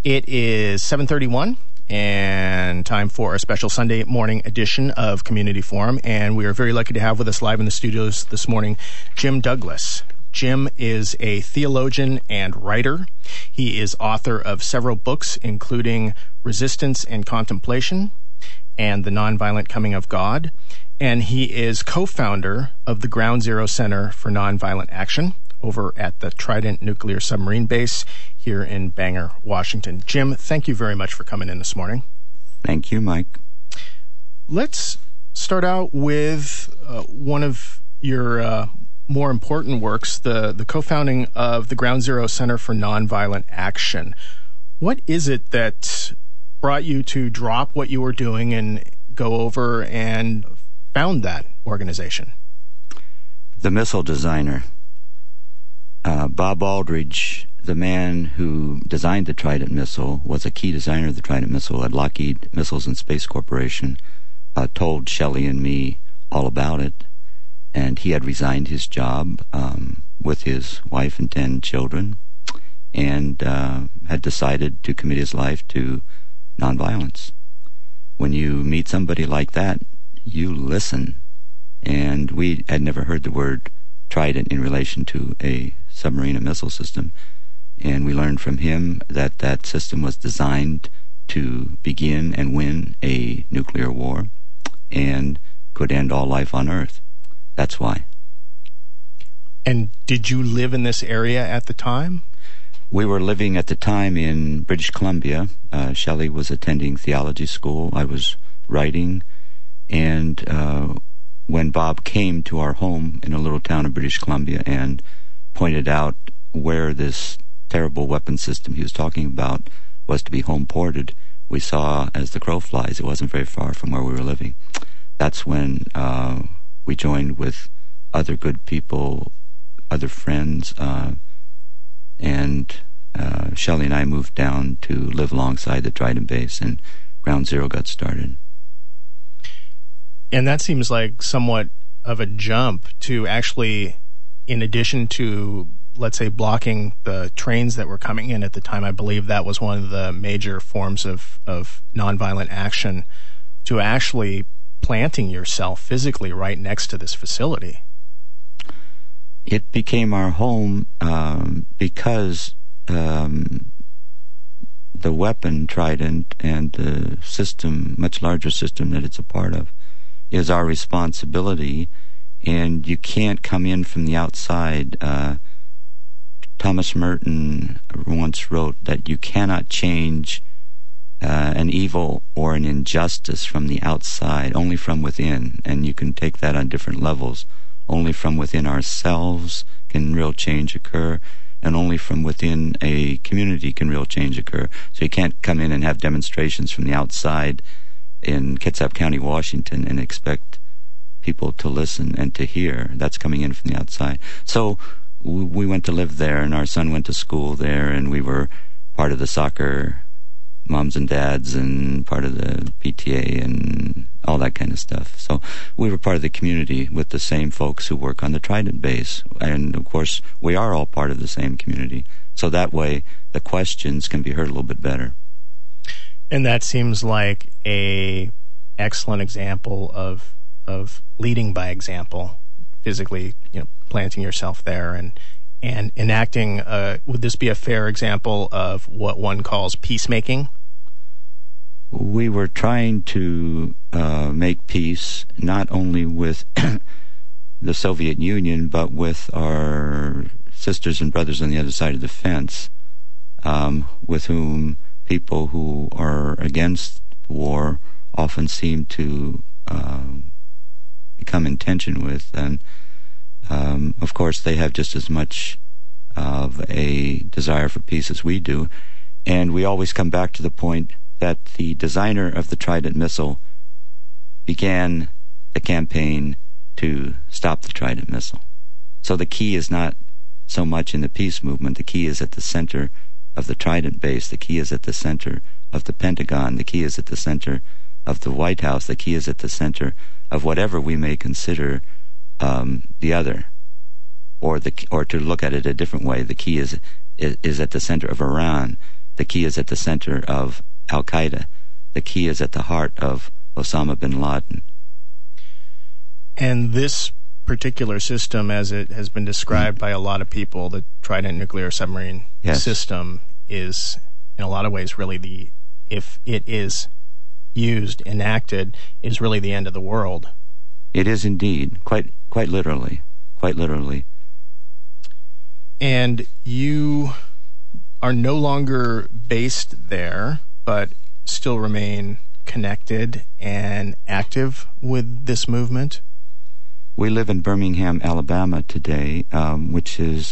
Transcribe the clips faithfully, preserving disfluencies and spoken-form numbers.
It is seven thirty-one and time for a special Sunday morning edition of Community Forum. And we are very lucky to have with us live in the studios this morning Jim Douglas. Jim is a theologian and writer. He is author of several books, including Resistance and Contemplation and The Nonviolent Coming of God. And he is co-founder of the Ground Zero Center for Nonviolent Action over at the Trident Nuclear Submarine Base here in Bangor, Washington. Jim, thank you very much for coming in this morning. Thank you, Mike. Let's start out with uh, one of your uh, more important works, the, the co-founding of the Ground Zero Center for Nonviolent Action. What is it that brought you to drop what you were doing and go over and found that organization? The missile designer. Uh, Bob Aldridge, the man who designed the Trident missile, was a key designer of the Trident missile at Lockheed Missiles and Space Corporation, uh, told Shelley and me all about it, and he had resigned his job um, with his wife and ten children, and uh, had decided to commit his life to nonviolence. When you meet somebody like that, you listen, and we had never heard the word Trident in relation to a submarine and missile system, and we learned from him that that system was designed to begin and win a nuclear war and could end all life on Earth. That's why. And did you live in this area at the time? We were living at the time in British Columbia. Uh, Shelley was attending theology school. I was writing, and uh, when Bob came to our home in a little town in British Columbia and pointed out where this terrible weapon system he was talking about was to be home ported, we saw as the crow flies it wasn't very far from where we were living. That's when uh, we joined with other good people, other friends, uh, and uh, Shelley and I moved down to live alongside the Trident base, and Ground Zero got started. And that seems like somewhat of a jump to actually, in addition to, let's say, blocking the trains that were coming in at the time, I believe that was one of the major forms of, of nonviolent action, to actually planting yourself physically right next to this facility. It became our home um, because um, the weapon Trident and the system, much larger system that it's a part of, is our responsibility, and you can't come in from the outside. Uh, Thomas Merton once wrote that you cannot change uh, an evil or an injustice from the outside, only from within, and you can take that on different levels. Only from within ourselves can real change occur, and only from within a community can real change occur. So you can't come in and have demonstrations from the outside in Kitsap County, Washington, and expect people to listen and to hear. That's coming in from the outside. So we went to live there, and our son went to school there, and we were part of the soccer moms and dads and part of the P T A and all that kind of stuff. So we were part of the community with the same folks who work on the Trident base. And, of course, we are all part of the same community. So that way the questions can be heard a little bit better. And that seems like a excellent example of of leading by example, physically, you know, planting yourself there and and enacting. Uh, would this be a fair example of what one calls peacemaking? We were trying to uh, make peace not only with the Soviet Union, but with our sisters and brothers on the other side of the fence, um, with whom people who are against war often seem to uh, become in tension with. And, um, of course, they have just as much of a desire for peace as we do. And we always come back to the point that the designer of the Trident missile began the campaign to stop the Trident missile. So the key is not so much in the peace movement. The key is at the center of the Trident base. The key is at the center of the Pentagon. The key is at the center of the White House. The key is at the center of whatever we may consider um, the other. Or the or to look at it a different way, the key is, is is at the center of Iran. The key is at the center of Al-Qaeda. The key is at the heart of Osama bin Laden. And this particular system, as it has been described mm. by a lot of people, the Trident nuclear submarine yes. system, is in a lot of ways really the, if it is used, enacted, is really the end of the world. It is indeed, quite quite literally, quite literally. And you are no longer based there, but still remain connected and active with this movement? We live in Birmingham, Alabama today, um, which is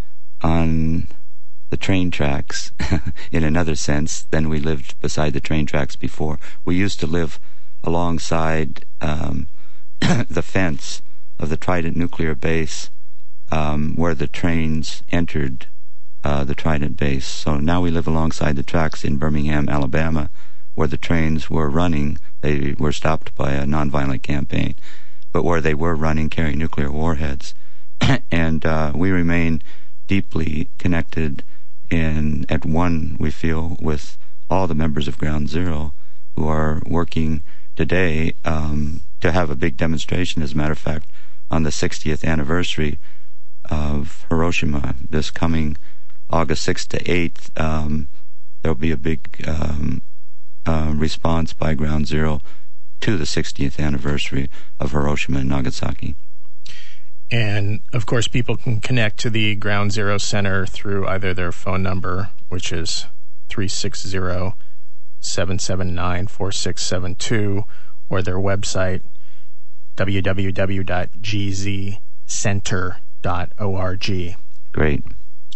on the train tracks in another sense than we lived beside the train tracks before. We used to live alongside um, the fence of the Trident nuclear base um, where the trains entered uh, the Trident base. So now we live alongside the tracks in Birmingham, Alabama, where the trains were running. They were stopped by a nonviolent campaign, but where they were running carrying nuclear warheads. And uh, we remain deeply connected and at one, we feel, with all the members of Ground Zero who are working today um, to have a big demonstration, as a matter of fact, on the sixtieth anniversary of Hiroshima. This coming August sixth to eighth, um, there'll be a big um, uh, response by Ground Zero to the sixtieth anniversary of Hiroshima and Nagasaki. And, of course, people can connect to the Ground Zero Center through either their phone number, which is three six zero, seven seven nine, four six seven two, or their website, w w w dot g z center dot org. Great.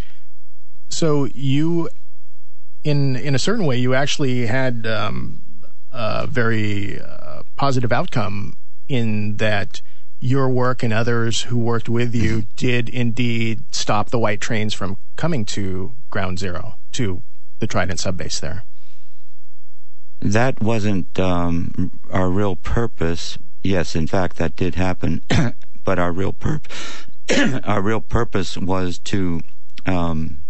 So you, in in a certain way, you actually had um, a very uh, positive outcome in that your work and others who worked with you did indeed stop the white trains from coming to Ground Zero, to the Trident subbase there. That wasn't um, our real purpose. Yes, in fact, that did happen. But our real purpose, our real purpose was to um,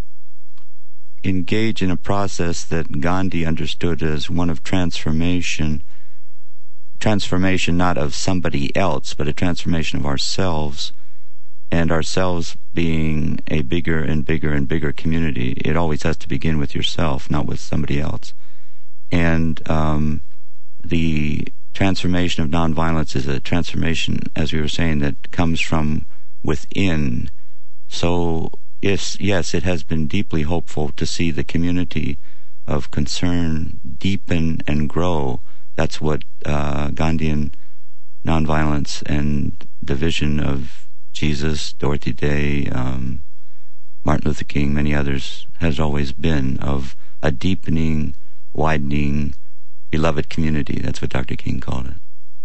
engage in a process that Gandhi understood as one of transformation. Transformation not of somebody else, but a transformation of ourselves, and ourselves being a bigger and bigger and bigger community. It always has to begin with yourself, not with somebody else. And um, the transformation of nonviolence is a transformation, as we were saying, that comes from within. So, yes, yes, it has been deeply hopeful to see the community of concern deepen and grow. That's what uh, Gandhian nonviolence and the vision of Jesus, Dorothy Day, um, Martin Luther King, many others, has always been, of a deepening, widening, beloved community. That's what Doctor King called it.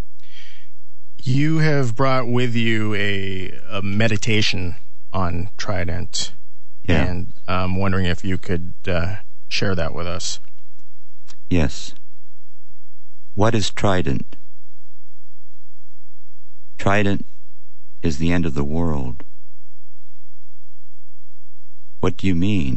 You have brought with you a, a meditation on Trident, yeah. and I'm wondering if you could uh, share that with us. Yes. What is Trident? Trident is the end of the world. What do you mean?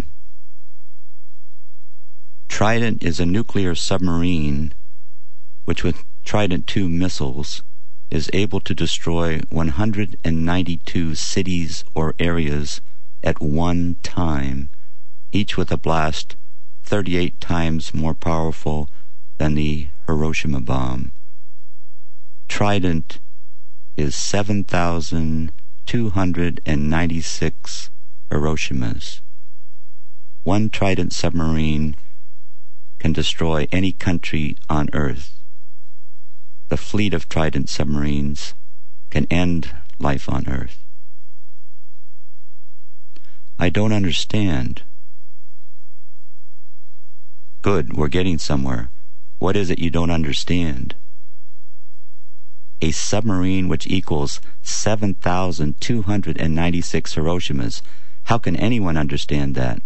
Trident is a nuclear submarine which, with Trident two missiles, is able to destroy one hundred ninety-two cities or areas at one time, each with a blast thirty-eight times more powerful than the Hiroshima bomb. Trident is seven thousand two hundred ninety-six Hiroshimas. One Trident submarine can destroy any country on Earth. The fleet of Trident submarines can end life on Earth. I don't understand. Good, we're getting somewhere. What is it you don't understand? A submarine which equals seven thousand two hundred ninety-six Hiroshimas. How can anyone understand that?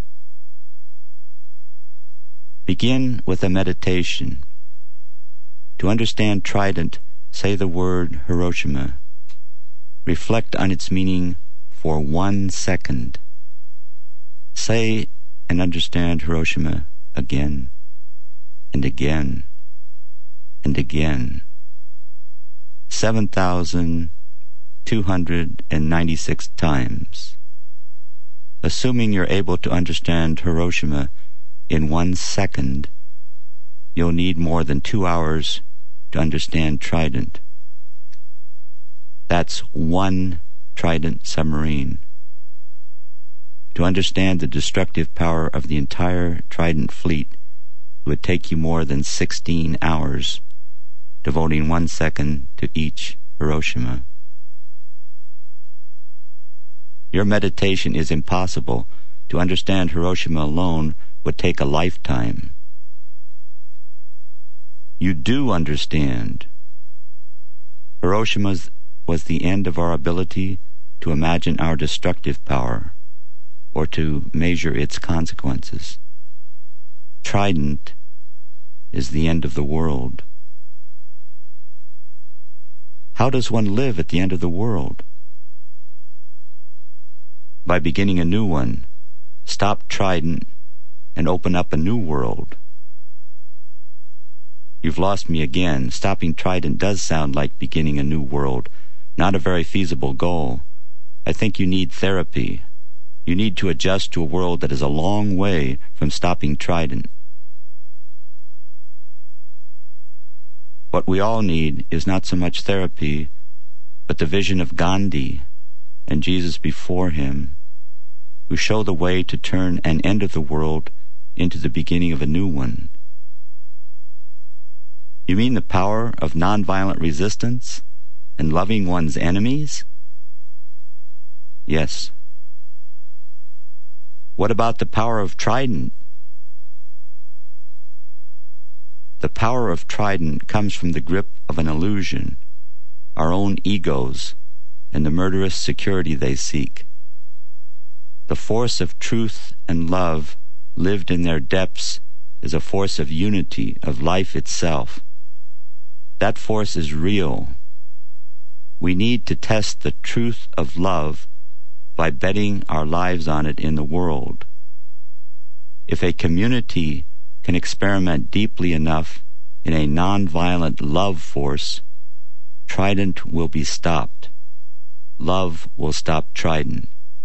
Begin with a meditation. To understand Trident, say the word Hiroshima. Reflect on its meaning for one second. Say and understand Hiroshima again and again and again. seven thousand two hundred ninety-six times. Assuming you're able to understand Hiroshima in one second, you'll need more than two hours to understand Trident. That's one Trident submarine. To understand the destructive power of the entire Trident fleet, it would take you more than sixteen hours, devoting one second to each Hiroshima. Your meditation is impossible. To understand Hiroshima alone would take a lifetime. You do understand. Hiroshima was the end of our ability to imagine our destructive power or to measure its consequences. Trident is the end of the world. How does one live at the end of the world? By beginning a new one. Stop Trident and open up a new world. You've lost me again. Stopping Trident does sound like beginning a new world. Not a very feasible goal. I think you need therapy. You need to adjust to a world that is a long way from stopping Trident. What we all need is not so much therapy, but the vision of Gandhi and Jesus before him, who show the way to turn an end of the world into the beginning of a new one. You mean the power of nonviolent resistance and loving one's enemies? Yes. What about the power of Trident? The power of Trident comes from the grip of an illusion, our own egos, and the murderous security they seek. The force of truth and love lived in their depths is a force of unity, of life itself. That force is real. We need to test the truth of love by betting our lives on it in the world. If a community can experiment deeply enough in a nonviolent love force, Trident will be stopped. Love will stop Trident.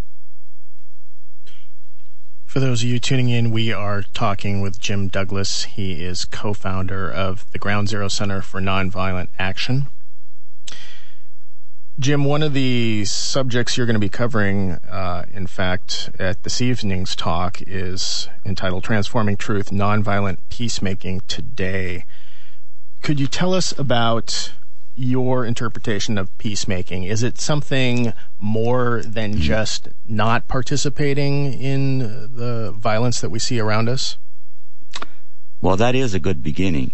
For those of you tuning in, we are talking with Jim Douglas. He is co-founder of the Ground Zero Center for Nonviolent Action. Jim, one of the subjects you're going to be covering, uh, in fact, at this evening's talk is entitled Transforming Truth, Nonviolent Peacemaking Today. Could you tell us about your interpretation of peacemaking? Is it something more than just not participating in the violence that we see around us? Well, that is a good beginning.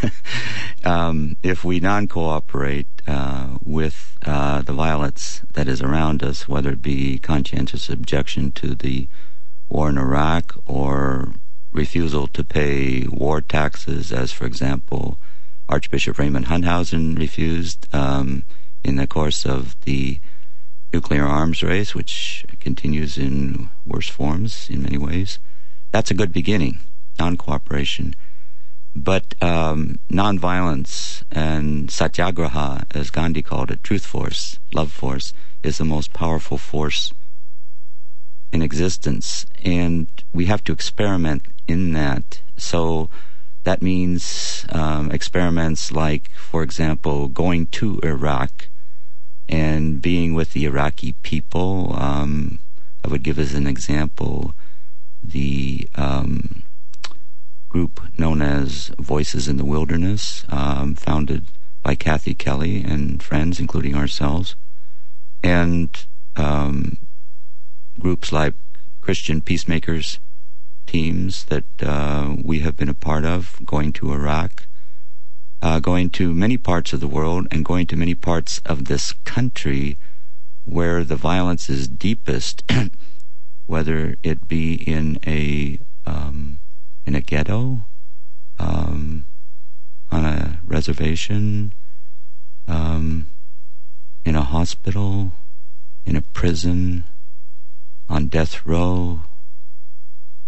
um, if we non-cooperate uh, with uh, the violence that is around us, whether it be conscientious objection to the war in Iraq or refusal to pay war taxes, as, for example, Archbishop Raymond Hunthausen refused um, in the course of the nuclear arms race, which continues in worse forms in many ways. That's a good beginning, non-cooperation. But um, non-violence and satyagraha, as Gandhi called it, truth force, love force, is the most powerful force in existence. And we have to experiment in that. So that means um, experiments like, for example, going to Iraq and being with the Iraqi people. Um, I would give as an example the um, group known as Voices in the Wilderness, um, founded by Kathy Kelly and friends, including ourselves, and um, groups like Christian Peacemakers teams that uh, we have been a part of, going to Iraq, uh, going to many parts of the world, and going to many parts of this country where the violence is deepest, whether it be in a um, in a ghetto, um, on a reservation, um, in a hospital, in a prison, on death row,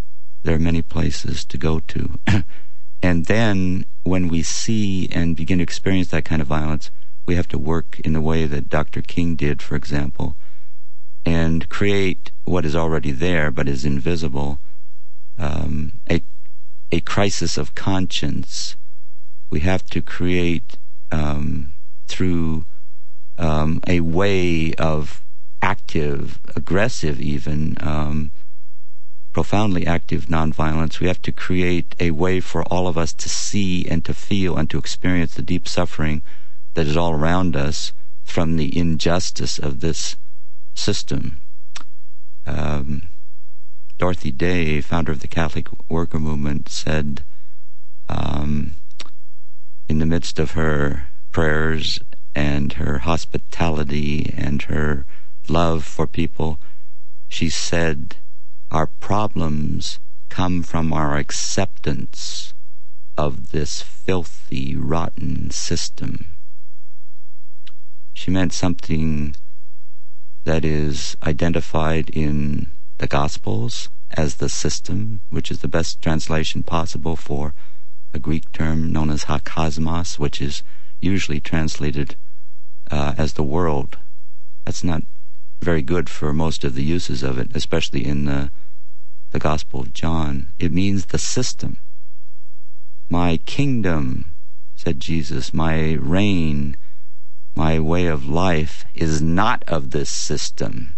There are many places to go to. And then when we see and begin to experience that kind of violence, we have to work in the way that Doctor King did, for example, and create what is already there but is invisible, um, a, a crisis of conscience. We have to create um, through um, a way of active, aggressive even, um, profoundly active nonviolence. We have to create a way for all of us to see and to feel and to experience the deep suffering that is all around us from the injustice of this system. Um, Dorothy Day, founder of the Catholic Worker Movement, said um, in the midst of her prayers and her hospitality and her love for people, she said, "Our problems come from our acceptance of this filthy, rotten system." She meant something that is identified in the Gospels as the system, which is the best translation possible for a Greek term known as hakosmos, which is usually translated uh, as the world. That's not very good for most of the uses of it, especially in the, the Gospel of John. It means the system. My kingdom, said Jesus, my reign, my way of life is not of this system.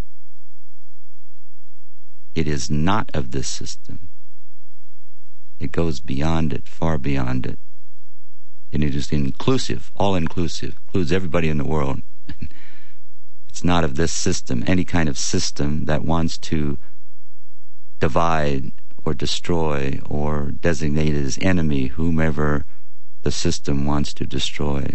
It is not of this system. It goes beyond it, far beyond it. And it is inclusive, all-inclusive, includes everybody in the world. It's not of this system, any kind of system that wants to divide or destroy or designate as enemy whomever the system wants to destroy.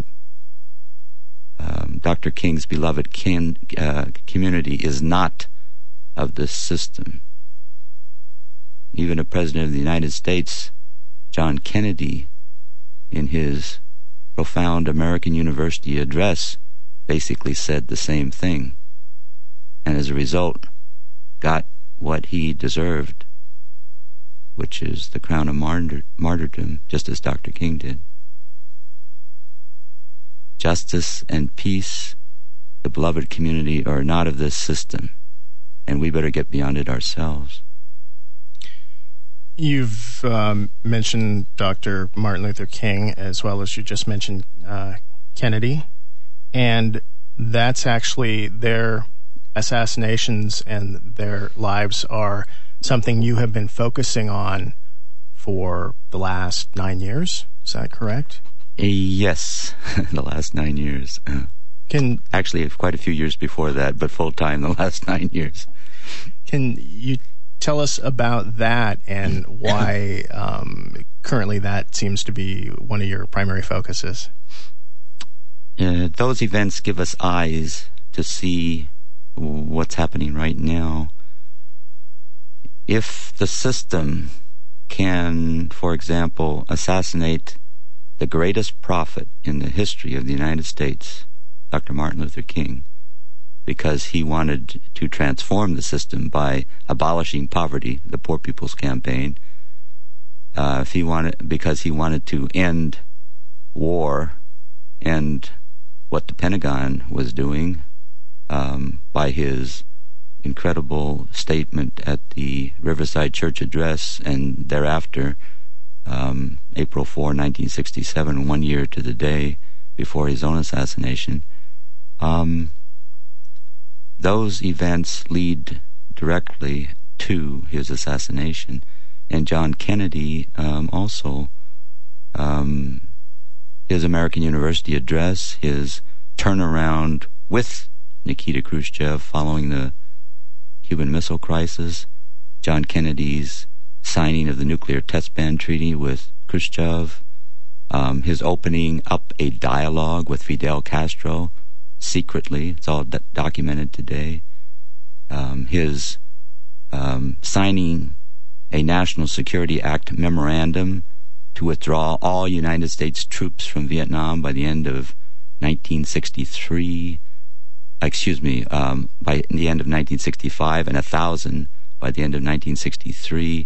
Um, Doctor King's beloved kin, uh, community is not of this system. Even a President of the United States, John Kennedy, in his profound American University address, basically said the same thing, and as a result got what he deserved, which is the crown of martyr- martyrdom, just as Doctor King did. Justice and peace, the beloved community, are not of this system, and we better get beyond it ourselves. You've um, mentioned Doctor Martin Luther King, as well as you just mentioned uh, Kennedy, and that's actually their assassinations and their lives are something you have been focusing on for the last nine years. Is that correct? Yes, the last nine years. Can Actually, quite a few years before that, but full-time the last nine years. Can you tell us about that and why um, currently that seems to be one of your primary focuses? Uh, those events give us eyes to see what's happening right now. If the system can, for example, assassinate the greatest prophet in the history of the United States, Doctor Martin Luther King, because he wanted to transform the system by abolishing poverty, the Poor People's Campaign, uh, if he wanted, because he wanted to end war, end what the Pentagon was doing um, by his incredible statement at the Riverside Church address, and thereafter, um, April fourth, nineteen sixty-seven, one year to the day before his own assassination. Um, those events lead directly to his assassination. And John Kennedy um, also, um, his American University address, his turnaround with Nikita Khrushchev following the Cuban Missile Crisis, John Kennedy's signing of the Nuclear Test Ban Treaty with Khrushchev, um, his opening up a dialogue with Fidel Castro, secretly, it's all do- documented today, um, his um, signing a National Security Act memorandum to withdraw all United States troops from Vietnam by the end of nineteen sixty-three, excuse me, um, by the end of nineteen sixty-five, and a thousand by the end of nineteen sixty-three.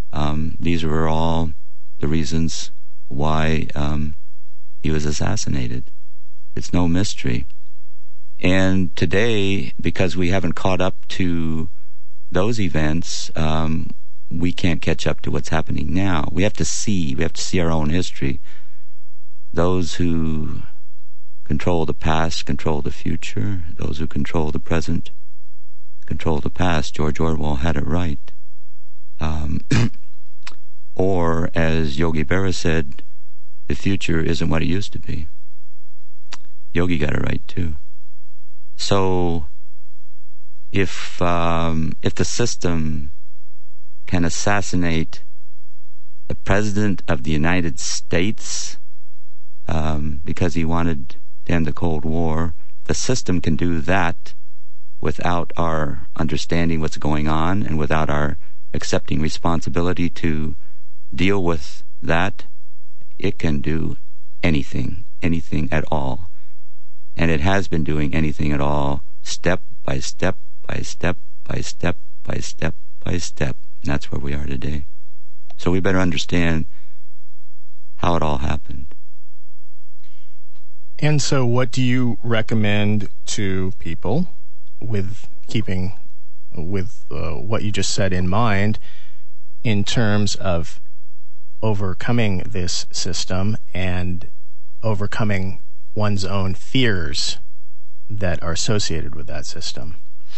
Um, these were all the reasons why um, he was assassinated. It's no mystery. And today, because we haven't caught up to those events, um, we can't catch up to what's happening now. We have to see, we have to see our own history. Those who control the past control the future. Those who control the present control the past. George Orwell had it right. Um, or, as Yogi Berra said, the future isn't what it used to be. Yogi got it right too. So, if um, if the system can assassinate the President of the United States um, because he wanted to end the Cold War, the system can do that without our understanding what's going on and without our accepting responsibility to deal with that. It can do anything, anything at all. And it has been doing anything at all, step by step by step by step by step by step. And that's where we are today. So we better understand how it all happened. And so what do you recommend to people with keeping with uh, what you just said in mind in terms of overcoming this system and overcoming one's own fears that are associated with that system?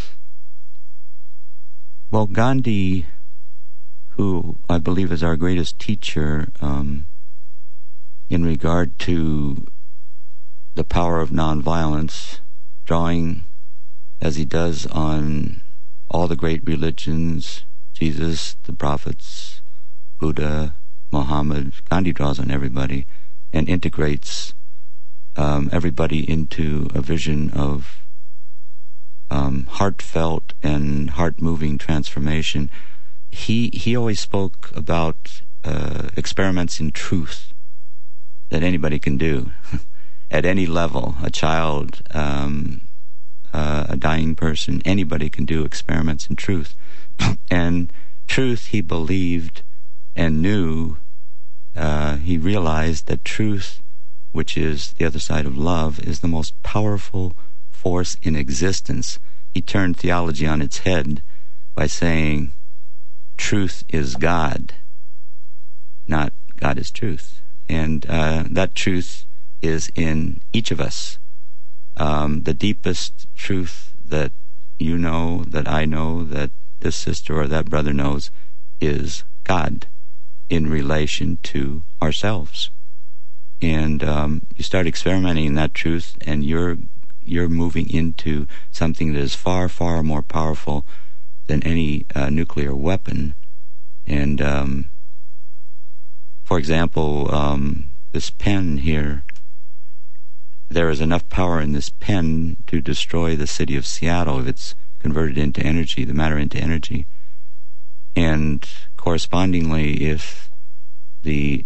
Well, Gandhi, who I believe is our greatest teacher um, in regard to the power of nonviolence, drawing as he does on all the great religions, Jesus, the prophets, Buddha, Muhammad, Gandhi draws on everybody and integrates um, everybody into a vision of um, heartfelt and heart-moving transformation. He he always spoke about uh, experiments in truth that anybody can do at any level. A child, um, uh, a dying person, anybody can do experiments in truth. And truth, he believed and knew, uh, he realized that truth, which is the other side of love, is the most powerful force in existence. He turned theology on its head by saying, truth is God, not God is truth. And uh, that truth is in each of us. Um, the deepest truth that you know, that I know, that this sister or that brother knows, is God in relation to ourselves. And um, you start experimenting in that truth, and you're you're moving into something that is far, far more powerful than any uh, nuclear weapon. And um, for example, um, this pen here, there is enough power in this pen to destroy the city of Seattle if it's converted into energy, the matter into energy. And correspondingly, if the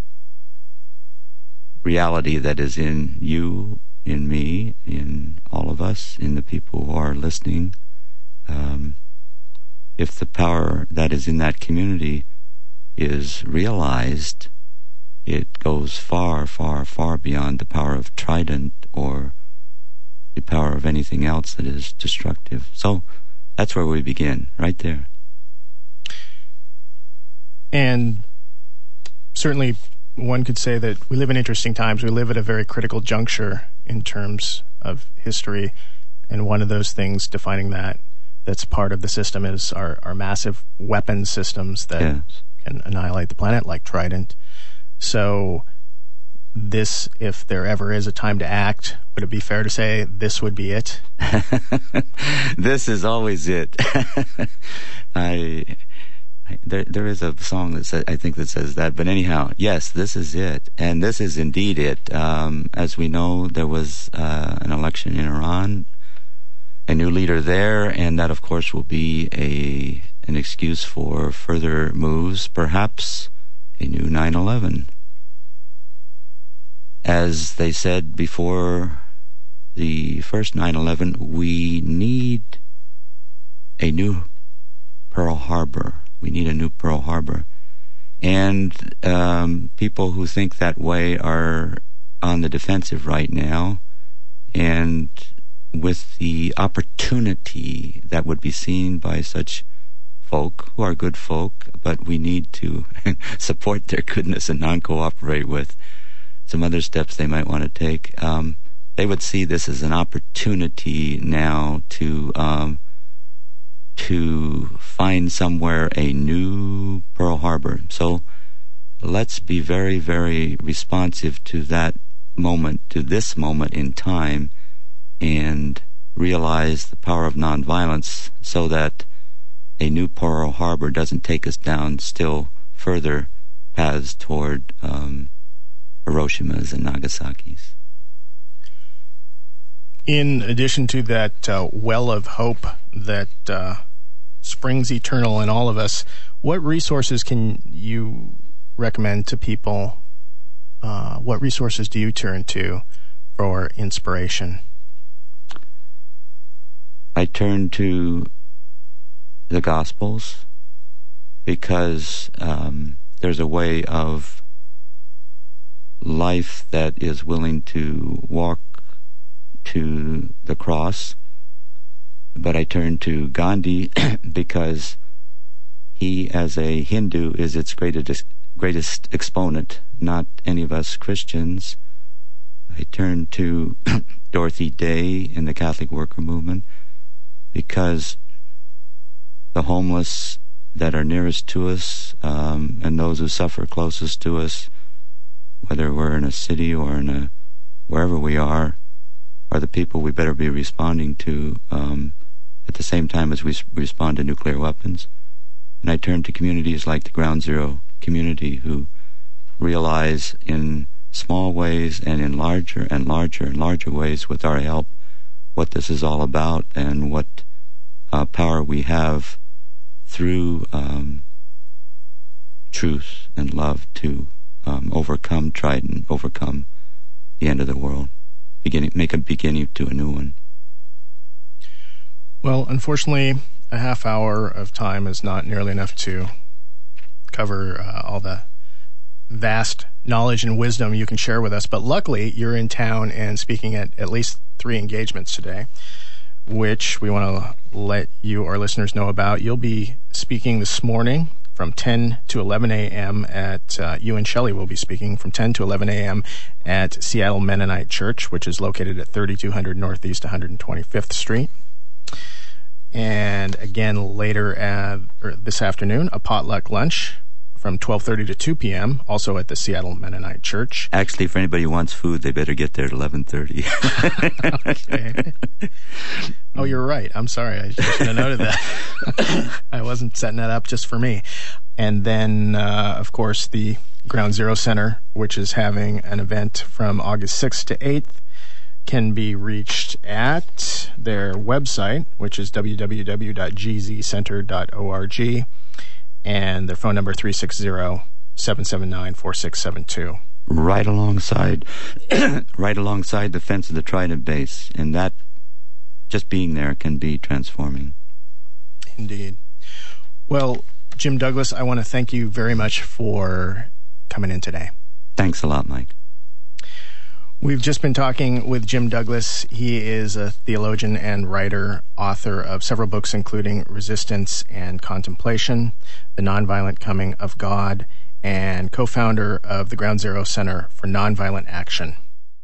reality that is in you, in me, in all of us, in the people who are listening, um, if the power that is in that community is realized, it goes far, far, far beyond the power of Trident or the power of anything else that is destructive. So that's where we begin, right there. And certainly one could say that we live in interesting times. We live at a very critical juncture in terms of history, and one of those things defining that that's part of the system is our, our massive weapon systems that yes. can annihilate the planet, like Trident. So this, if there ever is a time to act, would it be fair to say this would be it? This is always it. I, I there there is a song that says, I think that says that, but anyhow, yes, this is it, and this is indeed it. Um, as we know, there was uh, an election in Iran, a new leader there, and that, of course, will be a an excuse for further moves, perhaps a new nine eleven. As they said before the first nine eleven, we need a new Pearl Harbor. We need a new Pearl Harbor. And um, people who think that way are on the defensive right now. And with the opportunity that would be seen by such folk, who are good folk, but we need to support their goodness and non-cooperate with some other steps they might want to take, um, they would see this as an opportunity now to um, to find somewhere a new Pearl Harbor. So let's be very, very responsive to that moment, to this moment in time, and realize the power of nonviolence so that a new Pearl Harbor doesn't take us down still further paths toward um, Hiroshimas and Nagasaki's. In addition to that uh, well of hope that uh, springs eternal in all of us, what resources can you recommend to people? Uh, what resources do you turn to for inspiration? I turn to the Gospels because um, there's a way of life that is willing to walk to the cross. But I turn to Gandhi because he, as a Hindu, is its greatest greatest exponent, not any of us Christians. I turn to Dorothy Day in the Catholic Worker Movement because the homeless that are nearest to us um, and those who suffer closest to us, whether we're in a city or in a wherever we are, are the people we better be responding to um, at the same time as we s- respond to nuclear weapons. And I turn to communities like the Ground Zero community who realize in small ways and in larger and larger and larger ways with our help what this is all about and what uh, power we have through um, truth and love to um, overcome Trident, overcome the end of the world, beginning, make a beginning to a new one. Well, unfortunately, a half hour of time is not nearly enough to cover uh, all the vast knowledge and wisdom you can share with us. But luckily, you're in town and speaking at at least three engagements today, which we want to let you, our listeners, know about. You'll be speaking this morning from ten to eleven a.m. at, uh, you and Shelley will be speaking from ten to eleven a.m. at Seattle Mennonite Church, which is located at thirty-two hundred Northeast one hundred twenty-fifth Street. And again, later uh, or this afternoon, a potluck lunch from twelve thirty to two p.m., also at the Seattle Mennonite Church. Actually, for anybody who wants food, they better get there at eleven thirty. Okay. Oh, you're right. I'm sorry. I should have noted that. I wasn't setting that up just for me. And then, uh, of course, the Ground Zero Center, which is having an event from August sixth to eighth, can be reached at their website, which is w w w dot g z center dot org, and their phone number three six zero, seven seven nine, four six seven two. Right alongside, right alongside the fence of the Trident base, and that just being there can be transforming. Indeed. Well, Jim Douglas, I want to thank you very much for coming in today. Thanks a lot, Mike. We've just been talking with Jim Douglas. He is a theologian and writer, author of several books, including Resistance and Contemplation, The Nonviolent Coming of God, and co-founder of the Ground Zero Center for Nonviolent Action.